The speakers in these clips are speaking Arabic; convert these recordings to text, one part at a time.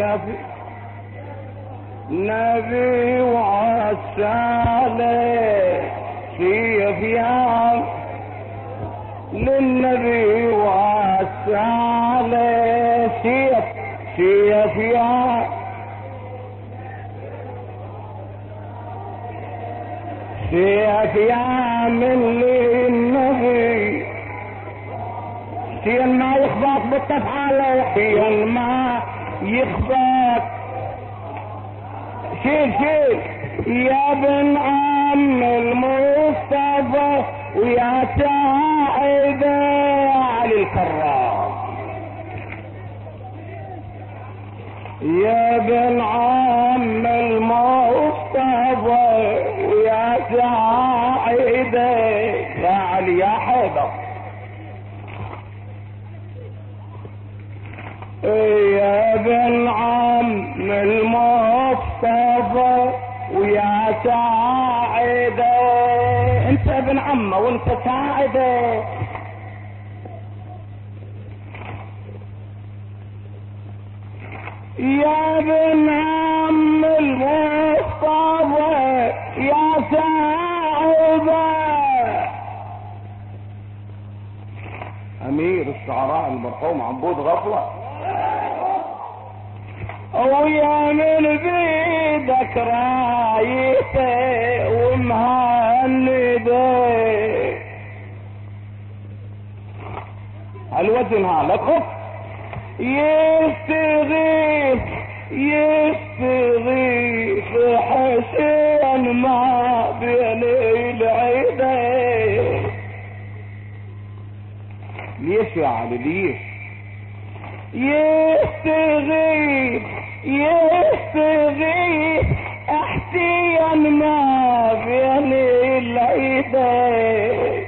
نبي وعساله سيف يا للنبي وعساله سيف يا سيف يا من للنبي سيف ما يخبط بالتفعال سيف ما يخبط شيل يا ابن عم المصطفى ويا سعيد علي الكرام يا ابن عم المصطفى ويا سعيد يا علي يا حيدر يا ابن عم المصطفى ويا سعيدة انت ابن عمه وانت سعيدة يا ابن عم المصطفى يا سعيدة امير الشعراء المرحوم عبود غفلة ويا من بيدك رايته ومهنده الوزن هذا خف يستغيث حسين ما بين العيدين ليش يا علي ليش يستغيث احتيا ما بين العيدين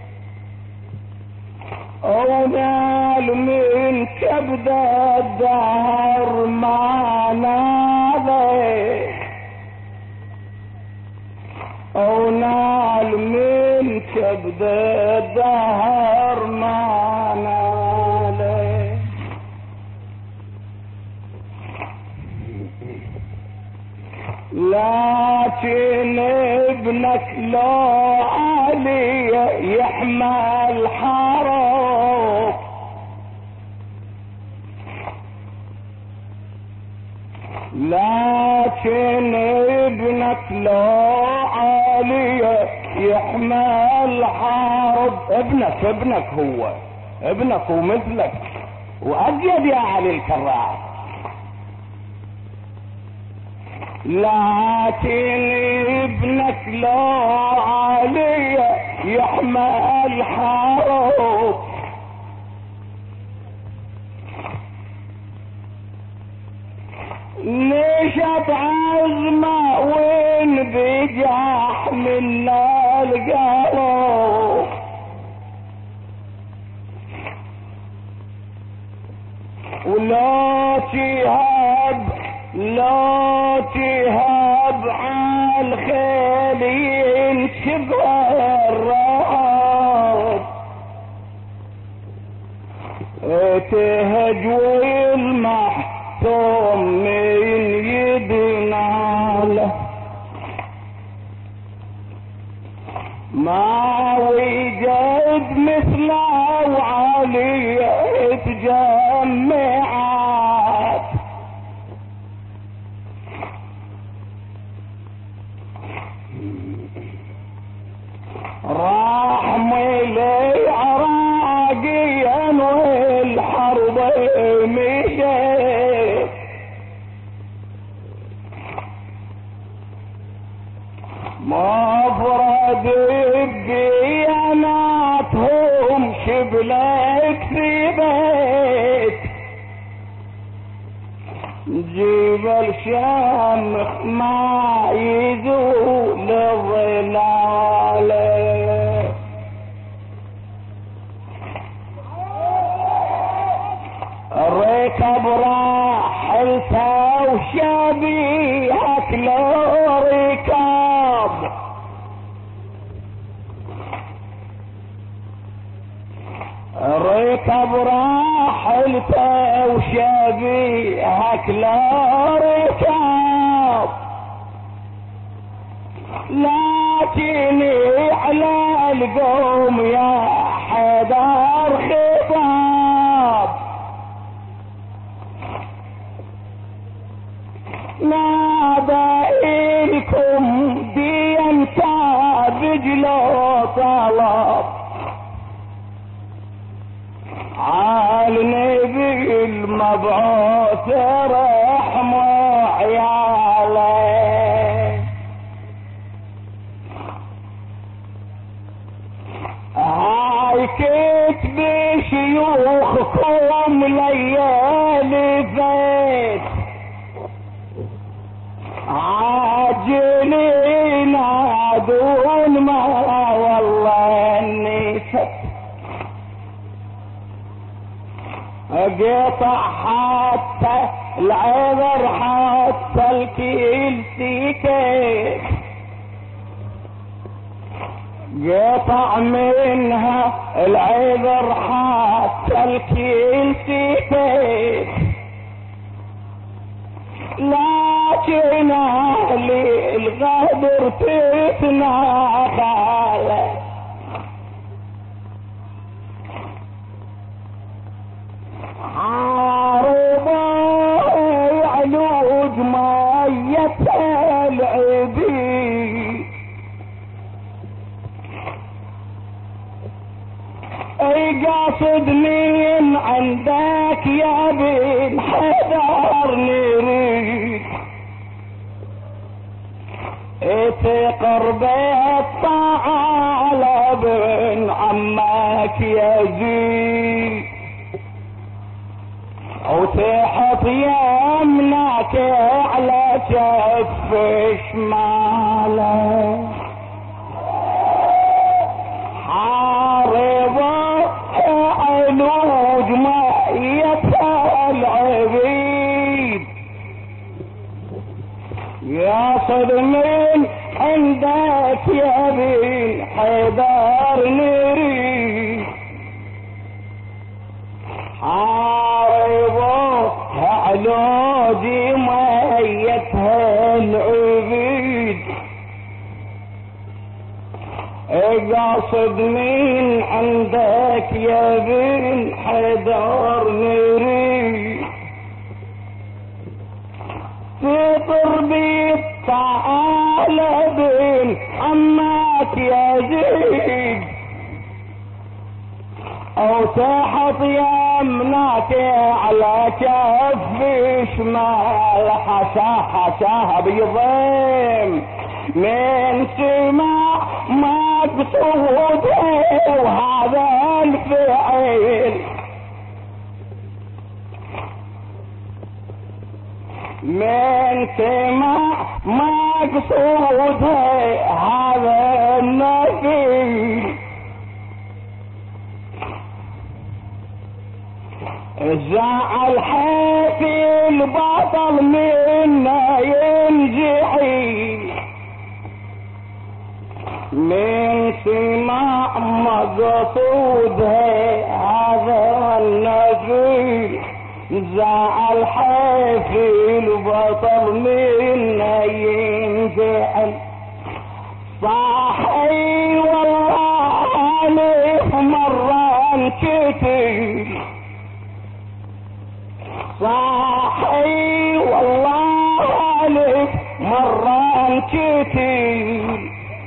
ونال من كبد الدهر ما ناله ونال من كبد الدهر ما ناله لكن ابنك لو علي يحمل حرب لكن ابنك لو علي يحمل حرب ابنك هو ابنك ومثلك وأجد يا علي الكرام لكن ابنك لو علي يحمل حرب ليش عزمه وين بجاح منا القلب ولا تهب عالخيل ينشب الرهب تهجوي المحتوم من يدنا ما وجد مثله وعلي تجمعات راح ملي عراقيا والحرب مشيت مفرد بدياناتهم شبلك في بيت جبل شامخ ما يزول ظلاله الركب راحلته وشبيهك لو ركاب الركب راحلته وشبيهك ركاب، لكني على القوم يا حيدر خطاب، ناديكم بينتا بجلو طلب، عالنبي المبعوث رحمه عياله، هاي كتب شيوخكم ليالي فات، عاجلين عدون ما والله اني فت، قطع حتى العذر حتى الكيل سيكيك، قطع منها العذر حتى الكيل سيكيك، لكن اهلي الغدر تتناخاله، عارضوا علوج مية العبيد، اي قاصد من عندك يا بن حذر نريد، تقرب الطاعة بن عمك يزيد، وتحط يمنك على كف شماله، حاربوا علوج مية العبيد، يا صدمين عندك يا بن حيدر نريد، حاربوا علوج مية العبيد، قاصد مين عندك يا بن حيدر نريد، تضرب تعالى بن عمك يزيد، او تحط يمناك على كف شمال، حشاها بيضم من سماع مقصود، وهذا الفعل من سماع مقصود، هذا النبي زعل حافي البطل منا ينجحي، من سماع مقصود هذا النبي، زعل حافي البطل منا ينجحي، صاحي والله عليه مرة كتير، صاحي والله عليك مرة كتير،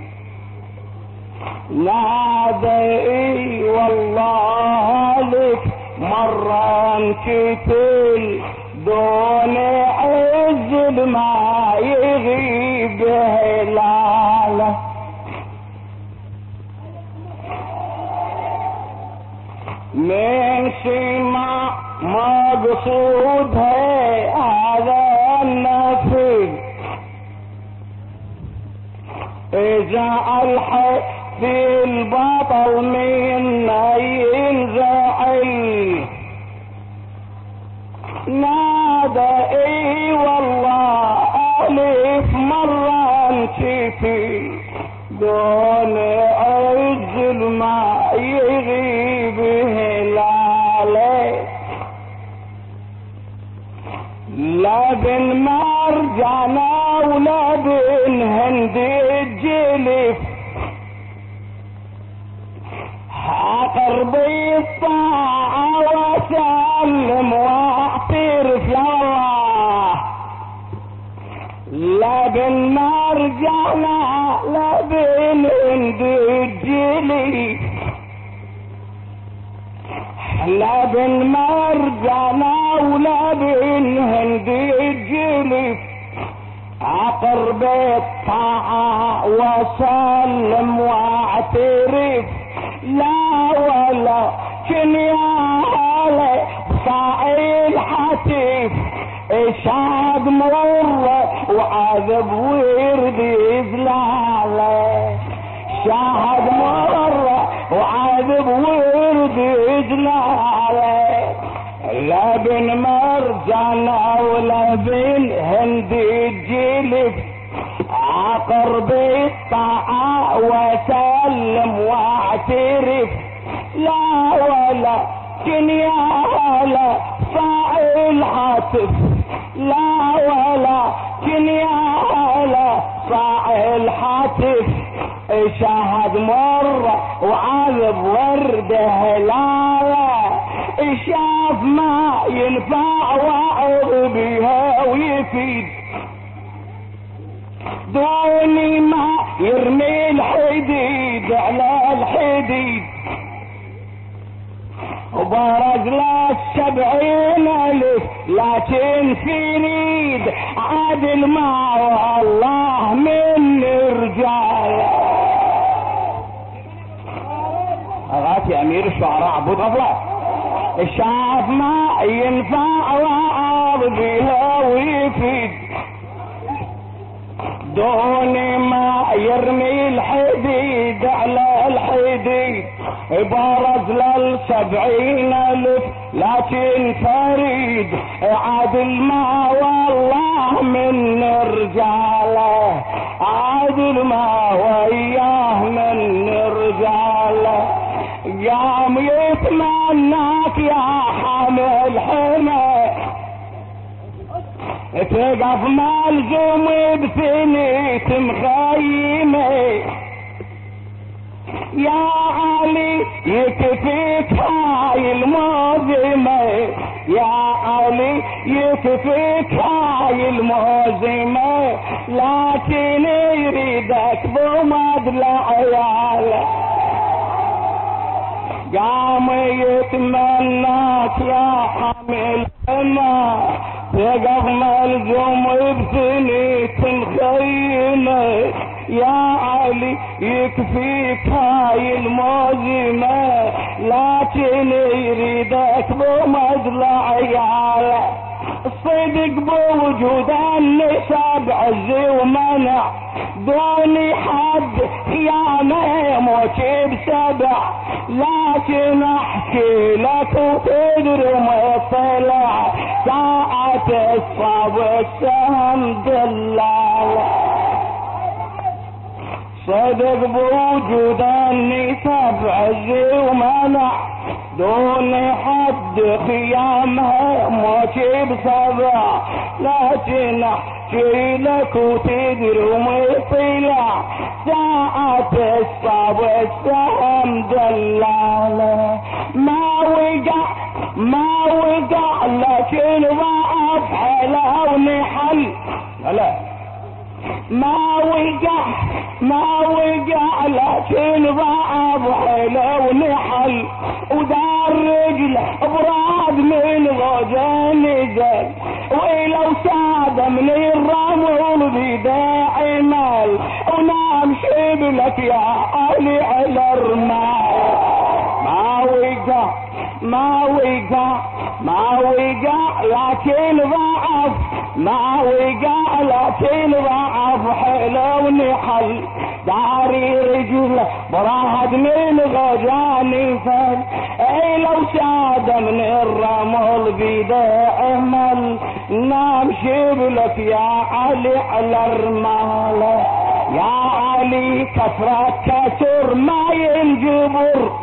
نادي والله لك مرة كتير، دون عز ما يغيب هلاله، من سمع مقصودها هذا النفي، اذا الحق في البطل منا ينزعل، نادى اي والله الف مرة كتير، دون عز ما يغيب هلاله، لا لا بن مرجانة ولا بن هند الجلف اقرب الطاعة واسلم واعترف لله. لا بن مرجانة لا بن هند الجلف لا بن مرجانة ولا بن هند الجلف اقرب الطاعة واسلم واعترف لا ولا كن يا هلا صاعي الحتيف اشهد مرة وعذب ورد زلاله شاهد مرة وعذب ورد زلاله. لا بن مرجانة ولا بن هند الجلف اقرب الطاعة وسلم واعترف لا ولا كن يا هلا صاعي الحتف لا ولا كن يا هلا صاعي الحتف شاهد مرة وعذب ورد هلاله شاف ما ينفع وعظ بها ويفيد دوني ما يرمي الحديد على الحديد وبرز له 70,000 لكن في نيد عادل مع الله من رجال. اغاتي امير الشعراء ابو غفله شاف ما ينفع وعظ بها ويفيد دوني ما يرمي الحديد على الحديد برز ل70,000 لكن فريد عادل ما والله من رجاله عادل ما وياه من رجاله. قام يتمناك يا حامل حمى تقف ملزوم بثنية مخيمة يا علي يكفيك هاي الموزمة يا علي يكفيك هاي الموزمة لكن يريدك بمد العيال. قام يتمناك يا حامل حمى تقف ملزوم بثنية مخيمة يا علي يكفيك هاي الموزمة لكن يريدك بمد عياله. صدق بوجود النسب عز ومنع دوني حد خيانة موت بسبع لكن احكي لك وتدري ما طلع ساعة الصعب السهم دلالة. صدق بوجود النسب عز ومنع دون حد خيامها موت بسبع لكن احكي لك وتدري وما يطلع ساعة الصعب السهم دلالة. ما وقع لكن ضعف حلا ونحل لا ما وقع لكن ضعف حلا ونحل ودار رجله براد من غدا نزل ولو ساد من الرمل بداعي مال ونام شبلك يا علي على الرمال. ما وقع لكن ضعف ما وقع لكن ضعف حلو ونحل داري رجله براد من غجاني فل اي لو ساد من الرمل بداعي مال نام شبلك يا علي على الرمال. يا علي كثرة كسر ما ينجبر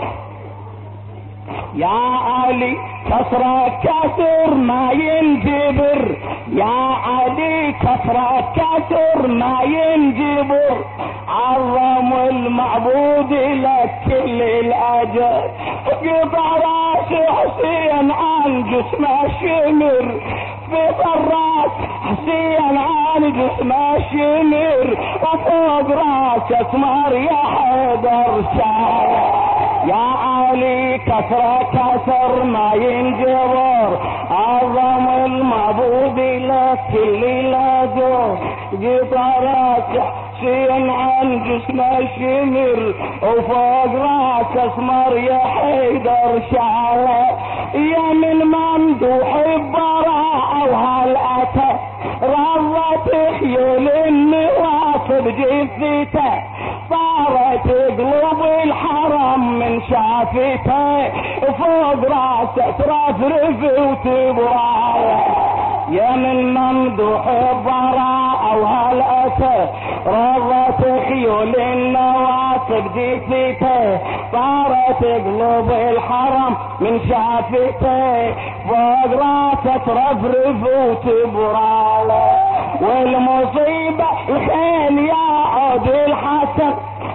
يا علي كسر ما ينجبر يا علي كثرة كثر ما ينجبر، عظم المعبود لك كل الاجر. قطع راس حسين عن جسمه الشمر، في الراس حسين عن جسمه الشمر، وفوق راس اسمر يا حيدر شايع. يا علي كثرة كثر ما ينجبر، عظم المعبود لك كل الاجر. قطع راس حسين عن جسمه الشمر، وفوق راس اسمر يا حيدر شايع. يا من ممدوح البراء وهالأتى، رضت خيول النواصب جثته، صارت قلوب الحرم من شافته، فوق راسه ترفرف وتبرايه. يا من ممدوح الضراء وهالأسى، رضت خيول النواصب جثته، صارت قلوب الحرم من شافته، فوق راسه ترفرف وتبرايه. والمصيبة الخيل يا عود الحسن،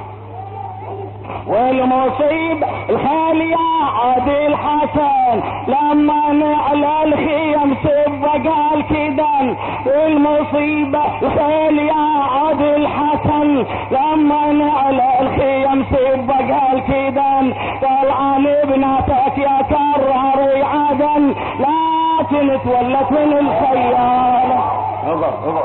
والمصيبة الخيل يا عود الحسن، لما نعلى الخيم سبه قال كدن. المصيبة الخيل يا عود الحسن، لما نعلى الخيم سبه قال كدن. طلعن ابنتك يا كرر وعدن، لا تتولت من الخيال.